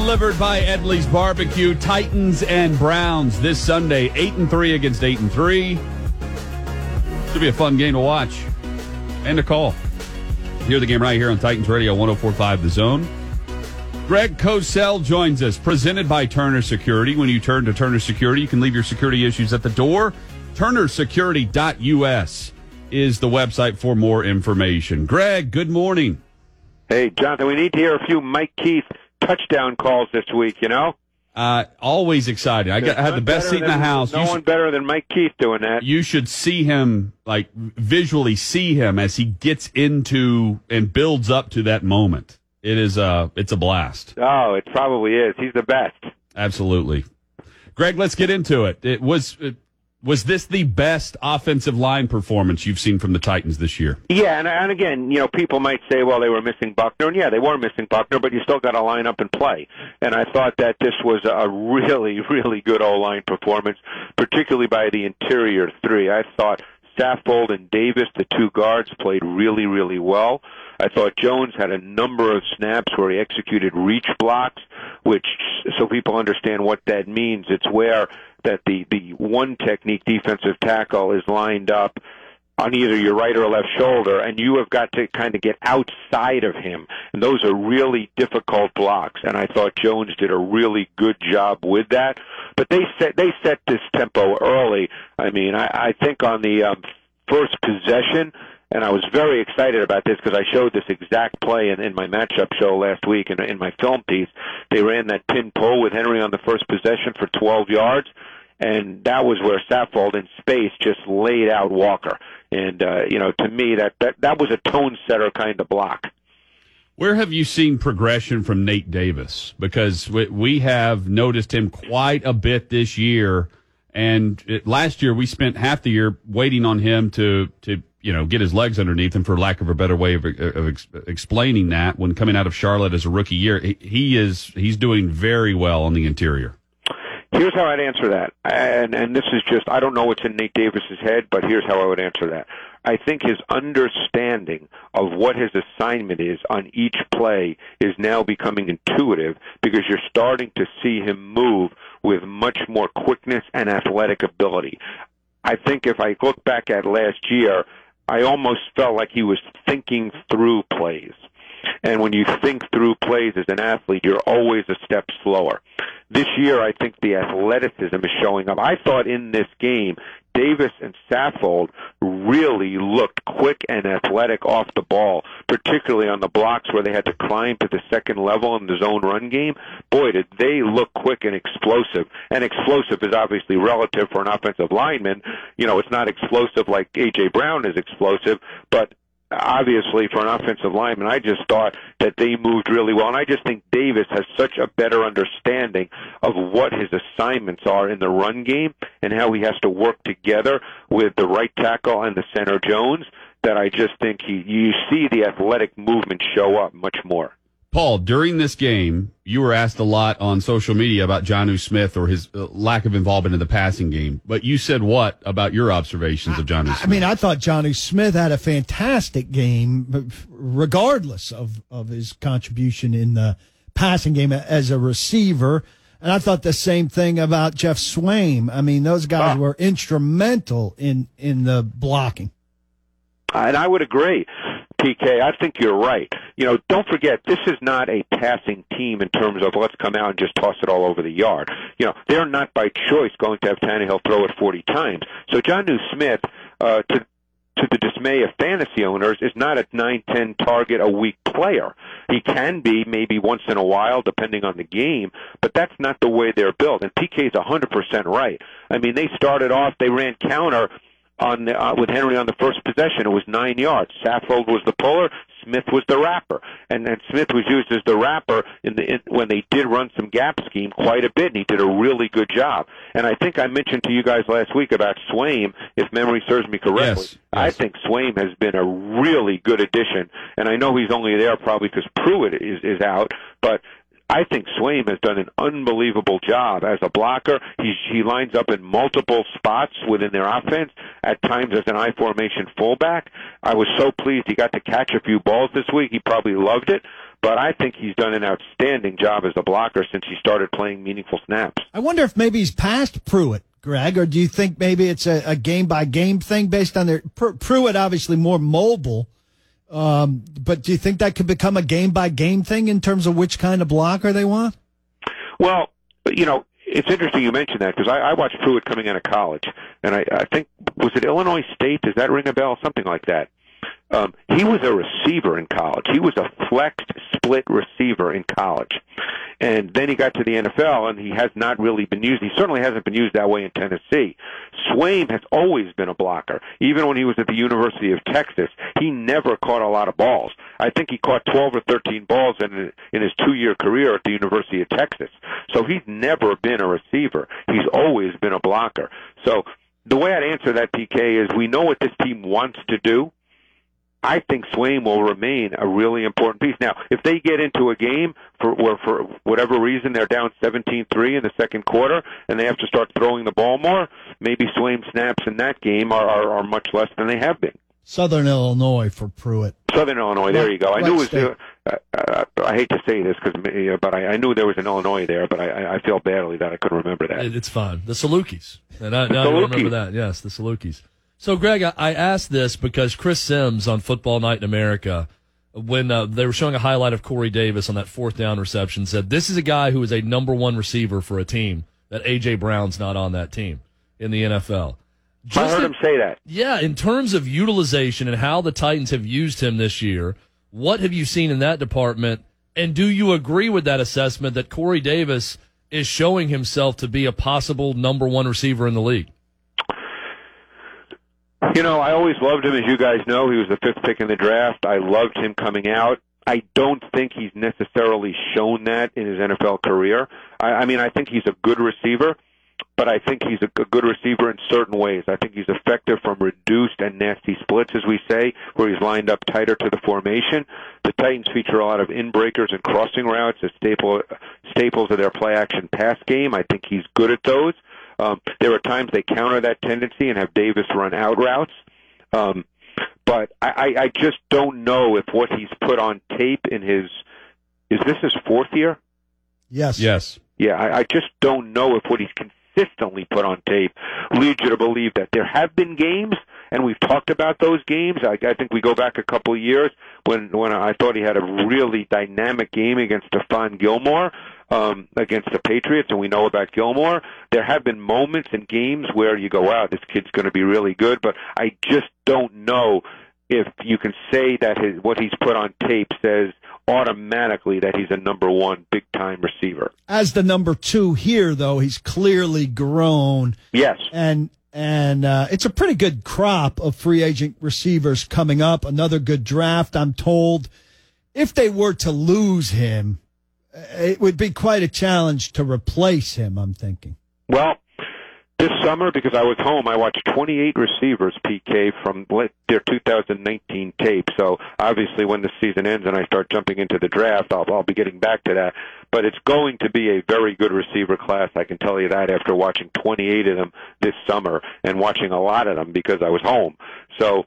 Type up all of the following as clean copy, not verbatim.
delivered by Edley's Barbecue. Titans and Browns this Sunday, 8-3 against 8-3. Should be a fun game to watch and to call. Hear the game right here on Titans Radio 104.5 The Zone. Greg Cosell joins us, presented by Turner Security. When you turn to Turner Security, you can leave your security issues at the door. TurnerSecurity.us is the website for more information. Greg, good morning. Hey, Jonathan, we need to hear a few Mike Keith touchdown calls this week, you know? Always excited. I had the best seat in the house. No one better than Mike Keith doing that. You should see him, like visually see him as he gets into and builds up to that moment. It's a blast. Oh, it probably is. He's the best. Absolutely. Greg, let's get into it. Was this the best offensive line performance you've seen from the Titans this year? Yeah, and again, you know, people might say, well, they were missing Buckner, and yeah, they were missing Buckner, but you still got to line up and play. And I thought that this was a really, really good O-line performance, particularly by the interior three. I thought Saffold and Davis, the two guards, played really, really well. I thought Jones had a number of snaps where he executed reach blocks, which, so people understand what that means, it's where that the one technique defensive tackle is lined up on either your right or left shoulder, and you have got to kind of get outside of him. And those are really difficult blocks, and I thought Jones did a really good job with that. But they set this tempo early. I mean, I think on the first possession, and I was very excited about this because I showed this exact play in my matchup show last week in my film piece. They ran that pin pull with Henry on the first possession for 12 yards, and that was where Saffold in space just laid out Walker. And, to me, that was a tone setter kind of block. Where have you seen progression from Nate Davis? Because we have noticed him quite a bit this year, and last year we spent half the year waiting on him to get his legs underneath him, for lack of a better way of explaining that. When coming out of Charlotte as a rookie year, he's doing very well on the interior. Here's how I'd answer that, and this is just, I don't know what's in Nate Davis's head, but here's how I would answer that. I think his understanding of what his assignment is on each play is now becoming intuitive, because you're starting to see him move with much more quickness and athletic ability. I think if I look back at last year, I almost felt like he was thinking through plays. And when you think through plays as an athlete, you're always a step slower. This year, I think the athleticism is showing up. I thought in this game, Davis and Saffold really looked quick and athletic off the ball, particularly on the blocks where they had to climb to the second level in the zone run game. Boy, did they look quick and explosive. And explosive is obviously relative for an offensive lineman. You know, it's not explosive like A.J. Brown is explosive, but obviously for an offensive lineman, I just thought that they moved really well. And I just think Davis has such a better understanding of what his assignments are in the run game and how he has to work together with the right tackle and the center Jones, that I just think you see the athletic movement show up much more. Paul, during this game, you were asked a lot on social media about Jonnu Smith or his lack of involvement in the passing game. But you said what about your observations of Jonnu Smith? I mean, I thought Jonnu Smith had a fantastic game, regardless of his contribution in the passing game as a receiver. And I thought the same thing about Jeff Swaim. I mean, those guys were instrumental in the blocking. And I would agree. PK, I think you're right. You know, don't forget, this is not a passing team in terms of let's come out and just toss it all over the yard. You know, they're not by choice going to have Tannehill throw it 40 times. So Jonnu Smith, to the dismay of fantasy owners, is not a 9-10 target a week player. He can be maybe once in a while, depending on the game, but that's not the way they're built. And PK's 100% right. I mean, they started off, they ran counter with Henry on the first possession. It was 9 yards. Saffold was the puller. Smith was the wrapper, and Smith was used as the wrapper when they did run some gap scheme quite a bit, and he did a really good job. And I think I mentioned to you guys last week about Swaim, if memory serves me correctly. Yes. I think Swaim has been a really good addition, and I know he's only there probably because Pruitt is out, but I think Swaim has done an unbelievable job as a blocker. He lines up in multiple spots within their offense, at times as an I-formation fullback. I was so pleased he got to catch a few balls this week. He probably loved it. but I think he's done an outstanding job as a blocker since he started playing meaningful snaps. I wonder if maybe he's past Pruitt, Greg, or do you think maybe it's a game-by-game thing based on their Pruitt obviously more mobile, but do you think that could become a game-by-game thing in terms of which kind of blocker they want? Well, it's interesting you mentioned that because I watched Pruitt coming out of college, and I think, was it Illinois State? Does that ring a bell? Something like that. He was a receiver in college. He was a flexed split receiver in college. And then he got to the NFL, and he has not really been used. He certainly hasn't been used that way in Tennessee. Swaim has always been a blocker. Even when he was at the University of Texas, he never caught a lot of balls. I think he caught 12 or 13 balls in his 2-year career at the University of Texas. So he's never been a receiver. He's always been a blocker. So the way I'd answer that, PK, is we know what this team wants to do. I think Swaim will remain a really important piece. Now, if they get into a game for whatever reason they're down 17-3 in the second quarter and they have to start throwing the ball more, maybe Swaim snaps in that game are much less than they have been. Southern Illinois for Pruitt. Southern Illinois, there you go. I knew it was. I hate to say this, but I knew there was an Illinois there, but I feel badly that I couldn't remember that. It's fine. The Salukis. And I remember that. Yes, the Salukis. So, Greg, I asked this because Chris Sims on Football Night in America, when they were showing a highlight of Corey Davis on that fourth down reception, said this is a guy who is a number one receiver for a team, that A.J. Brown's not on that team in the NFL. I heard him say that. Yeah, in terms of utilization and how the Titans have used him this year, what have you seen in that department? And do you agree with that assessment that Corey Davis is showing himself to be a possible number one receiver in the league? I always loved him, as you guys know. He was the 5th pick in the draft. I loved him coming out. I don't think he's necessarily shown that in his NFL career. I think he's a good receiver, but I think he's a good receiver in certain ways. I think he's effective from reduced and nasty splits, as we say, where he's lined up tighter to the formation. The Titans feature a lot of in-breakers and crossing routes as staples of their play-action pass game. I think he's good at those. There are times they counter that tendency and have Davis run out routes. But I just don't know if what he's put on tape in is this his 4th year? Yes. Yes. Yeah, I just don't know if what he's consistently put on tape leads you to believe that. There have been games, and we've talked about those games. I think we go back a couple of years when I thought he had a really dynamic game against Stephon Gilmore, against the Patriots, and we know about Gilmore. There have been moments in games where you go, wow, this kid's going to be really good, but I just don't know if you can say that what he's put on tape says automatically that he's a number one big-time receiver. As the number 2 here, though, he's clearly grown. Yes. And it's a pretty good crop of free agent receivers coming up. Another good draft, I'm told. If they were to lose him, it would be quite a challenge to replace him, I'm thinking. Well, this summer, because I was home, I watched 28 receivers, PK, from their 2019 tape. So obviously when the season ends and I start jumping into the draft, I'll be getting back to that. But it's going to be a very good receiver class, I can tell you that, after watching 28 of them this summer and watching a lot of them because I was home. So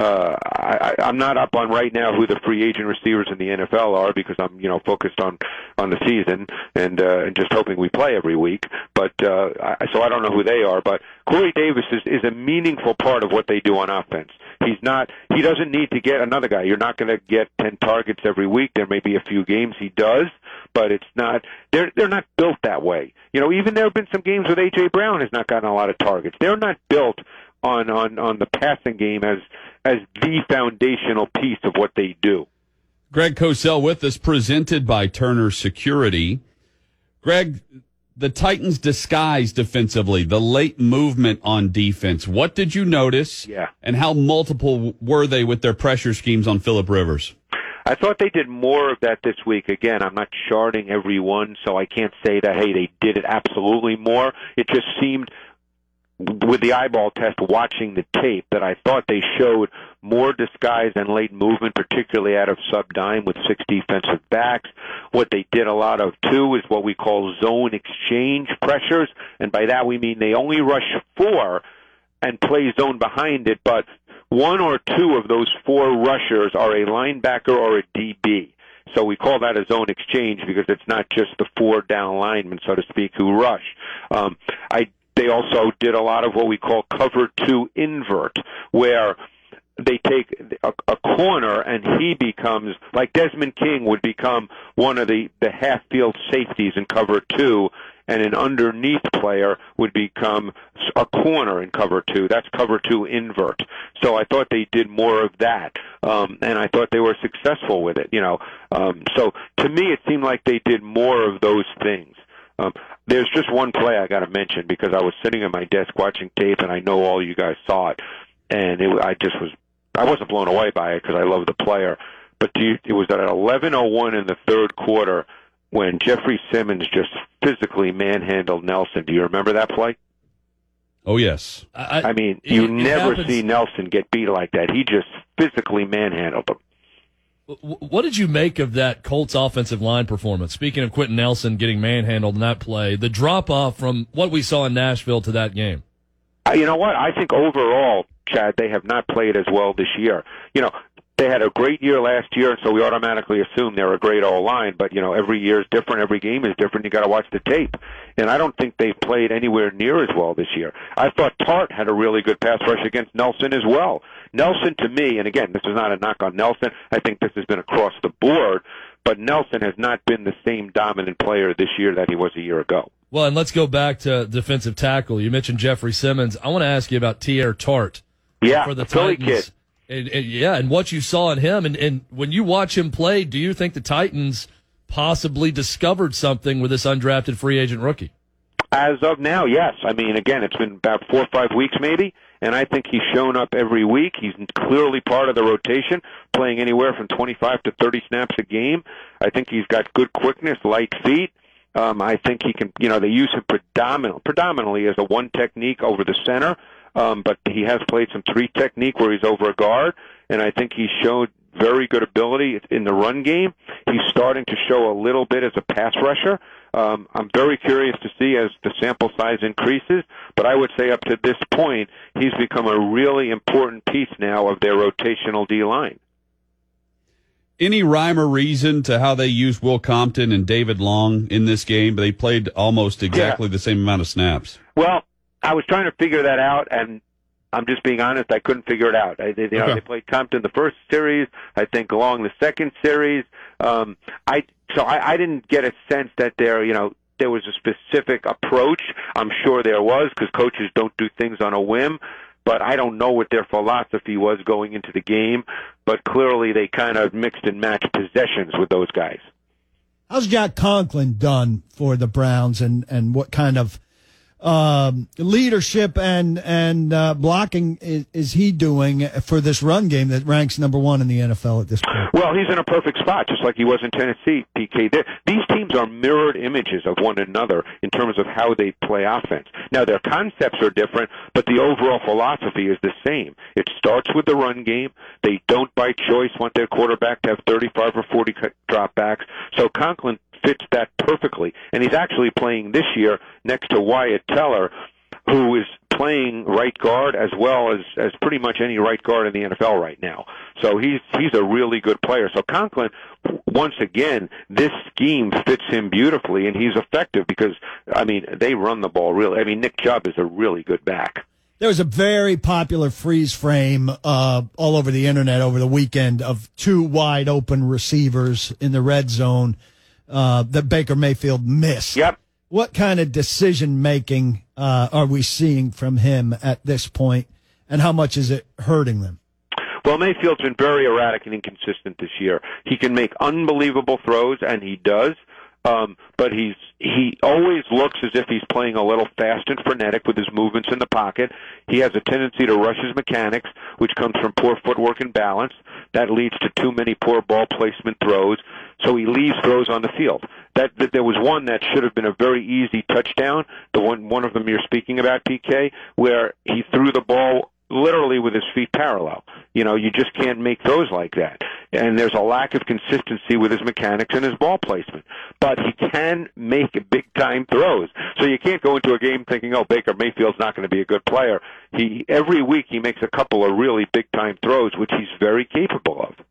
I'm not up on right now who the free agent receivers in the NFL are because I'm focused on the season and just hoping we play every week. But so I don't know who they are. But Corey Davis is a meaningful part of what they do on offense. He doesn't need to get another guy. You're not going to get 10 targets every week. There may be a few games he does, but it's not. They're not built that way. Even there have been some games with A.J. Brown has not gotten a lot of targets. They're not built on the passing game as the foundational piece of what they do. Greg Cosell with us, presented by Turner Security. Greg, the Titans' disguise defensively, the late movement on defense. What did you notice? Yeah. And how multiple were they with their pressure schemes on Phillip Rivers? I thought they did more of that this week. Again, I'm not charting every one, so I can't say that, hey, they did it absolutely more. It just seemed, with the eyeball test, watching the tape, that I thought they showed more disguise and late movement, particularly out of sub-dime with 6 defensive backs. What they did a lot of, too, is what we call zone exchange pressures, and by that we mean they only rush 4 and play zone behind it, but 1 or 2 of those 4 rushers are a linebacker or a DB. So we call that a zone exchange because it's not just the 4 down linemen, so to speak, who rush. They also did a lot of what we call cover 2 invert, where they take a corner and he becomes, like Desmond King would become one of the half-field safeties in cover 2, and an underneath player would become a corner in cover 2. That's cover 2 invert. So I thought they did more of that, and I thought they were successful with it. So to me, it seemed like they did more of those things. There's just one play I got to mention because I was sitting at my desk watching tape, and I know all you guys saw it, and I wasn't blown away by it because I love the player. But it was at 11:01 in the third quarter when Jeffrey Simmons just physically manhandled Nelson. Do you remember that play? Oh, yes. I mean, you never see Nelson get beat like that. He just physically manhandled him. What did you make of that Colts offensive line performance? Speaking of Quentin Nelson getting manhandled in that play, the drop-off from what we saw in Nashville to that game. You know what? I think overall, Chad, they have not played as well this year. They had a great year last year, so we automatically assume they're a great O-line, but, every year is different, every game is different, you got to watch the tape. And I don't think they've played anywhere near as well this year. I thought Tart had a really good pass rush against Nelson as well. Nelson, to me, and again, this is not a knock on Nelson, I think this has been across the board, but Nelson has not been the same dominant player this year that he was a year ago. Well, and let's go back to defensive tackle. You mentioned Jeffrey Simmons. I want to ask you about Teair Tart for the Philly Titans. Kid. And what you saw in him. And when you watch him play, do you think the Titans possibly discovered something with this undrafted free agent rookie? As of now, yes. I mean, again, it's been about 4 or 5 weeks maybe, and I think he's shown up every week. He's clearly part of the rotation, playing anywhere from 25 to 30 snaps a game. I think he's got good quickness, light feet. I think he can, they use him predominantly as a one technique over the center, but he has played some 3 technique where he's over a guard, and I think he showed very good ability in the run game. He's starting to show a little bit as a pass rusher. I'm very curious to see as the sample size increases, but I would say up to this point, he's become a really important piece now of their rotational D-line. Any rhyme or reason to how they used Will Compton and David Long in this game? They played almost exactly the same amount of snaps. Well, I was trying to figure that out, and I'm just being honest, I couldn't figure it out. They played Compton the first series, I think Long the second series. I didn't get a sense that there was a specific approach. I'm sure there was because coaches don't do things on a whim. But I don't know what their philosophy was going into the game. But clearly they kind of mixed and matched possessions with those guys. How's Jack Conklin done for the Browns, and what kind of leadership and blocking is he doing for this run game that ranks number 1 in the NFL at this point? Well, he's in a perfect spot, just like he was in Tennessee, PK. These teams are mirrored images of one another in terms of how they play offense. Now, their concepts are different, but the overall philosophy is the same. It starts with the run game. They don't by choice want their quarterback to have 35 or 40 dropbacks. So Conklin fits that perfectly. And he's actually playing this year next to Wyatt Teller, who is playing right guard as well as pretty much any right guard in the NFL right now. So he's a really good player. So Conklin, once again, this scheme fits him beautifully, and he's effective because, they run the ball really. Nick Chubb is a really good back. There was a very popular freeze frame all over the internet over the weekend of 2 wide open receivers in the red zone that Baker Mayfield missed. Yep. What kind of decision-making are we seeing from him at this point, and how much is it hurting them? Well, Mayfield's been very erratic and inconsistent this year. He can make unbelievable throws, and he does, but he always looks as if he's playing a little fast and frenetic with his movements in the pocket. He has a tendency to rush his mechanics, which comes from poor footwork and balance. That leads to too many poor ball placement throws, so he leaves throws on the field. That there was one that should have been a very easy touchdown, the one of them you're speaking about, PK, where he threw the ball literally with his feet parallel. You just can't make throws like that. And there's a lack of consistency with his mechanics and his ball placement. But he can make big-time throws. So you can't go into a game thinking, Baker Mayfield's not going to be a good player. Every week he makes a couple of really big-time throws, which he's very capable of.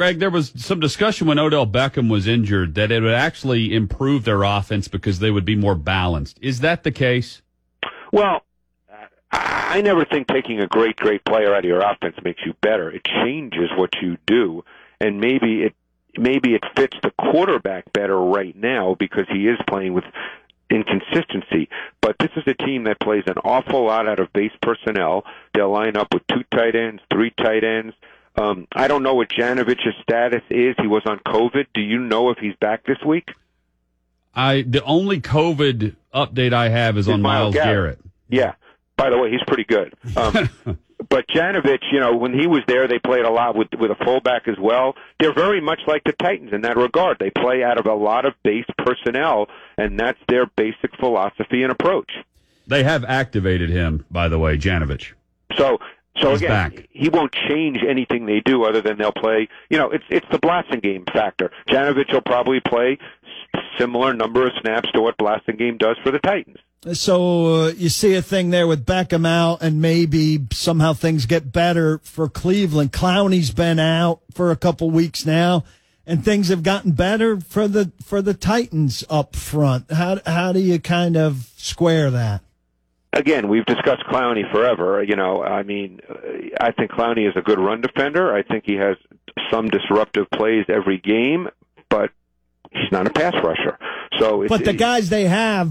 Greg, there was some discussion when Odell Beckham was injured that it would actually improve their offense because they would be more balanced. Is that the case? Well, I never think taking a great player out of your offense makes you better. It changes what you do, and maybe it fits the quarterback better right now because he is playing with inconsistency. But this is a team that plays an awful lot out of base personnel. They'll line up with 2 tight ends, 3 tight ends. I don't know what Janovich's status is. He was on COVID. Do you know if he's back this week? The only COVID update I have is on Myles Garrett. Yeah. By the way, he's pretty good. But Janovich, when he was there, they played a lot with a fullback as well. They're very much like the Titans in that regard. They play out of a lot of base personnel, and that's their basic philosophy and approach. They have activated him, by the way, Janovich. So he's again, back. He won't change anything they do other than they'll play. It's the Blasingame factor. Janovich will probably play similar number of snaps to what Blasingame does for the Titans. So you see a thing there with Beckham out, and maybe somehow things get better for Cleveland. Clowney's been out for a couple weeks now, and things have gotten better for the Titans up front. How do you kind of square that? Again, we've discussed Clowney forever. I think Clowney is a good run defender. I think he has some disruptive plays every game, but he's not a pass rusher. But the guys they have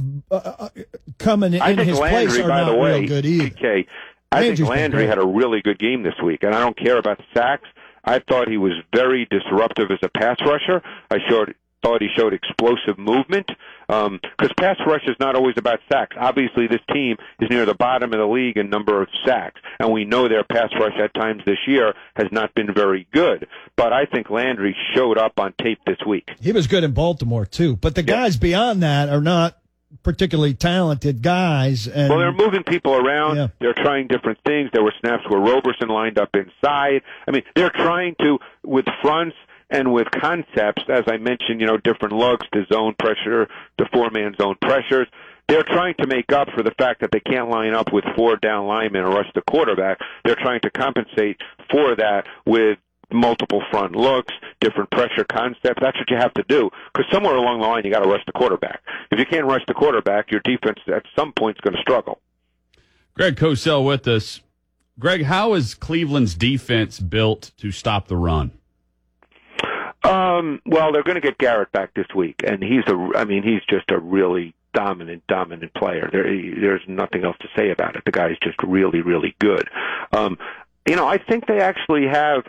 coming in his place are not real good either. PK, I think Landry had a really good game this week, and I don't care about the sacks. I thought he was very disruptive as a pass rusher. I thought he showed explosive movement because pass rush is not always about sacks. Obviously, this team is near the bottom of the league in number of sacks, and we know their pass rush at times this year has not been very good. But I think Landry showed up on tape this week. He was good in Baltimore, too. But the guys beyond that are not particularly talented guys. Well, they're moving people around. Yeah. They're trying different things. There were snaps where Roberson lined up inside. They're trying to, with fronts, and with concepts, as I mentioned, different looks, the zone pressure, the 4-man zone pressures, they're trying to make up for the fact that they can't line up with 4 down linemen and rush the quarterback. They're trying to compensate for that with multiple front looks, different pressure concepts. That's what you have to do, because somewhere along the line you got to rush the quarterback. If you can't rush the quarterback, your defense at some point is going to struggle. Greg Cosell with us. Greg, how is Cleveland's defense built to stop the run? Well, they're going to get Garrett back this week, and he's just a really dominant player. There's nothing else to say about it. The guy's just really, really good. I think they actually have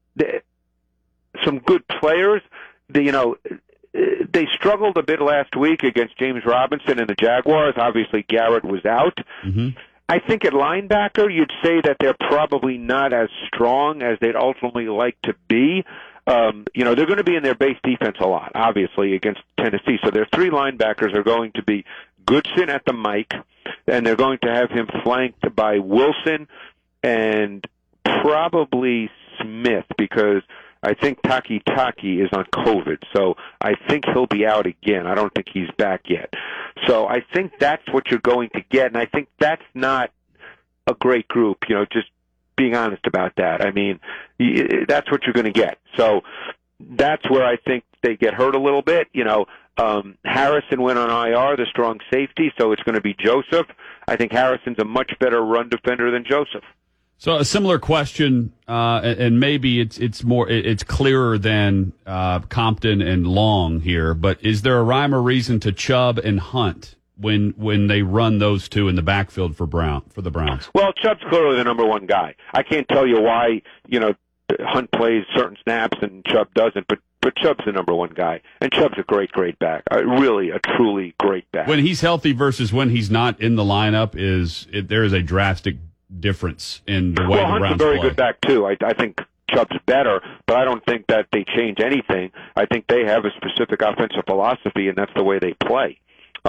some good players. They struggled a bit last week against James Robinson and the Jaguars. Obviously, Garrett was out. Mm-hmm. I think at linebacker, you'd say that they're probably not as strong as they'd ultimately like to be. They're going to be in their base defense a lot, obviously, against Tennessee. So their 3 linebackers are going to be Goodson at the mic, and they're going to have him flanked by Wilson and probably Smith, because I think Taki is on COVID. So I think he'll be out again. I don't think he's back yet. So I think that's what you're going to get, and I think that's not a great group, just being honest about that. That's what you're going to get. So that's where I think they get hurt a little bit. Harrison went on IR, the strong safety, so it's going to be Joseph. I think Harrison's a much better run defender than Joseph. So a similar question, and maybe it's clearer than Compton and Long here, but is there a rhyme or reason to Chubb and Hunt when they run those two in the backfield for the Browns? Well, Chubb's clearly the number one guy. I can't tell you why, Hunt plays certain snaps and Chubb doesn't, but Chubb's the number one guy. And Chubb's a great back. Really a truly great back. When he's healthy versus when he's not in the lineup, there is a drastic difference in the way the Browns play. Hunt's a very good back, too. I think Chubb's better, but I don't think that they change anything. I think they have a specific offensive philosophy, and that's the way they play.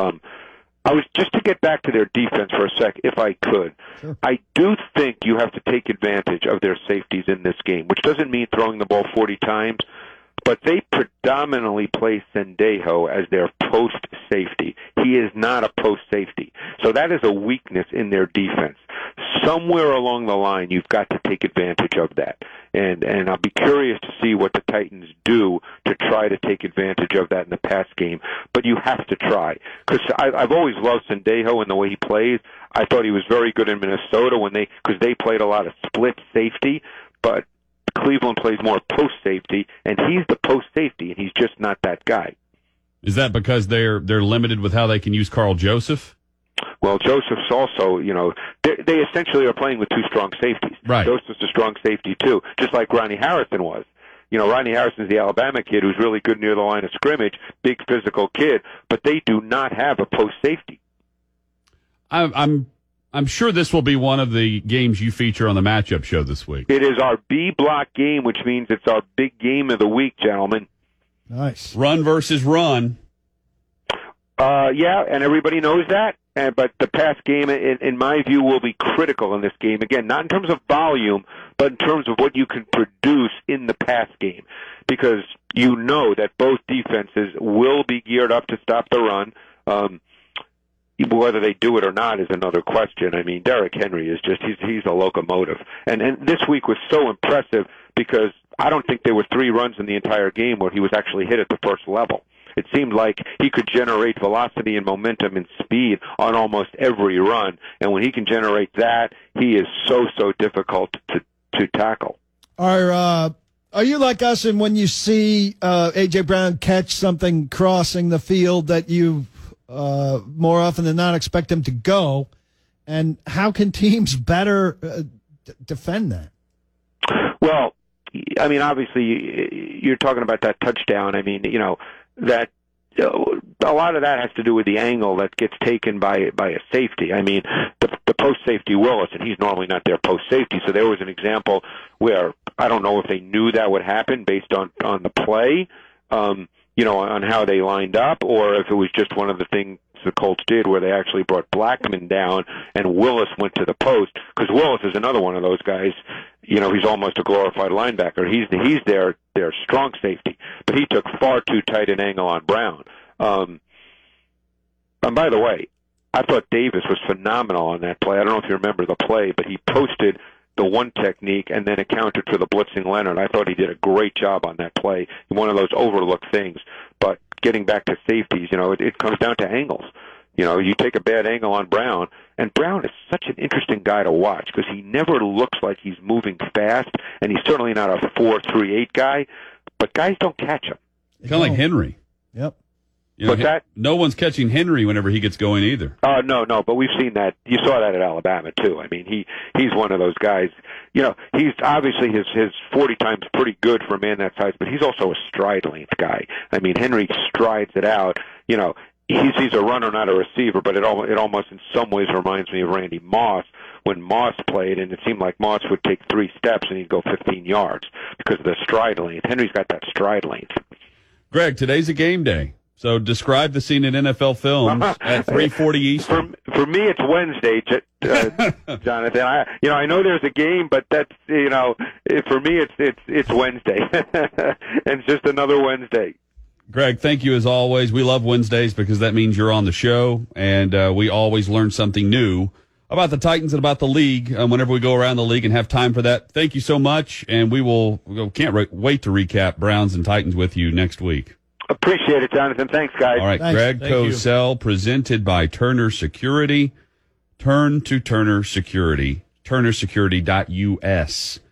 I was just to get back to their defense for a sec, if I could. Sure. I do think you have to take advantage of their safeties in this game, which doesn't mean throwing the ball 40 times, but they predominantly play Sendejo as their post safety. He is not a post safety. So that is a weakness in their defense. Somewhere along the line, you've got to take advantage of that. and I'll be curious to see what the Titans do to try to take advantage of that in the pass game. But you have to try, because I've always loved Sendejo and the way he plays. I thought he was very good in Minnesota because they played a lot of split safety, but Cleveland plays more post safety, and he's the post safety, and he's just not that guy. Is that because they're limited with how they can use Carl Joseph? Well, Joseph's also, they essentially are playing with two strong safeties. Right. Joseph's a strong safety, too, just like Ronnie Harrison was. Ronnie Harrison's the Alabama kid who's really good near the line of scrimmage, big physical kid, but they do not have a post safety. I'm sure this will be one of the games you feature on the matchup show this week. It is our B block game, which means it's our big game of the week, gentlemen. Nice. Run versus run. Yeah, and everybody knows that. But the pass game, in my view, will be critical in this game. Again, not in terms of volume, but in terms of what you can produce in the pass game. Because you know that both defenses will be geared up to stop the run. Whether they do it or not is another question. I mean, Derrick Henry is he's a locomotive. And this week was so impressive because I don't think there were 3 runs in the entire game where he was actually hit at the first level. It seemed like he could generate velocity and momentum and speed on almost every run. And when he can generate that, he is so difficult to tackle. Are you like us, and when you see A.J. Brown catch something crossing the field that you more often than not expect him to go, and how can teams better defend that? Well, I mean, obviously, you're talking about that touchdown. I mean, that a lot of that has to do with the angle that gets taken by a safety. I mean, the post safety Willis, and he's normally not their post safety. So there was an example where I don't know if they knew that would happen based on the play, on how they lined up, or if it was just one of the things the Colts did where they actually brought Blackman down and Willis went to the post, because Willis is another one of those guys. He's almost a glorified linebacker. He's their strong safety, but he took far too tight an angle on Brown. And by the way, I thought Davis was phenomenal on that play. I don't know if you remember the play, but he posted the one technique and then accounted for the blitzing Leonard. I thought he did a great job on that play. One of those overlooked things. But getting back to safeties, it comes down to angles. You take a bad angle on Brown, and Brown is such an interesting guy to watch because he never looks like he's moving fast, and he's certainly not a 4.38 guy, but guys don't catch him. Kind of like Henry. Yep. No one's catching Henry whenever he gets going either. No, but we've seen that. You saw that at Alabama too. I mean, he's one of those guys. He's obviously his 40 times pretty good for a man that size, but he's also a stride length guy. I mean, Henry strides it out. He's a runner, not a receiver, but it almost in some ways reminds me of Randy Moss when Moss played, and it seemed like Moss would take 3 steps and he'd go 15 yards because of the stride length. Henry's got that stride length. Greg, today's a game day. So describe the scene at NFL Films at 3:40 Eastern. For me, it's Wednesday, Jonathan. I know there's a game, but that's for me, it's Wednesday, and it's just another Wednesday. Greg, thank you as always. We love Wednesdays because that means you're on the show, and we always learn something new about the Titans and about the league whenever we go around the league and have time for that. Thank you so much, and we can't wait to recap Browns and Titans with you next week. Appreciate it, Jonathan. Thanks, guys. All right, Thanks. Greg Cosell, presented by Turner Security. Turn to Turner Security, turnersecurity.us.